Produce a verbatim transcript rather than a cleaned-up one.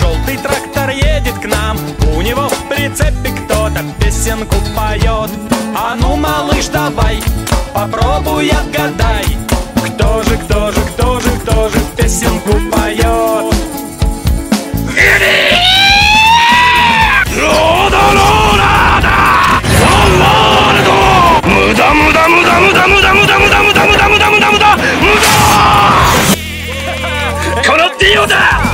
желтый трактор едет к нам. У него в прицепе кто-то песенку поет. А ну, малыш, давай, попробуй отгадай, кто же, кто же, кто же, кто же песенку поет. Муда, муда, муда, муда, муда, муда, муда, муда, муда, муда, муда, муда, муда! このディオだ!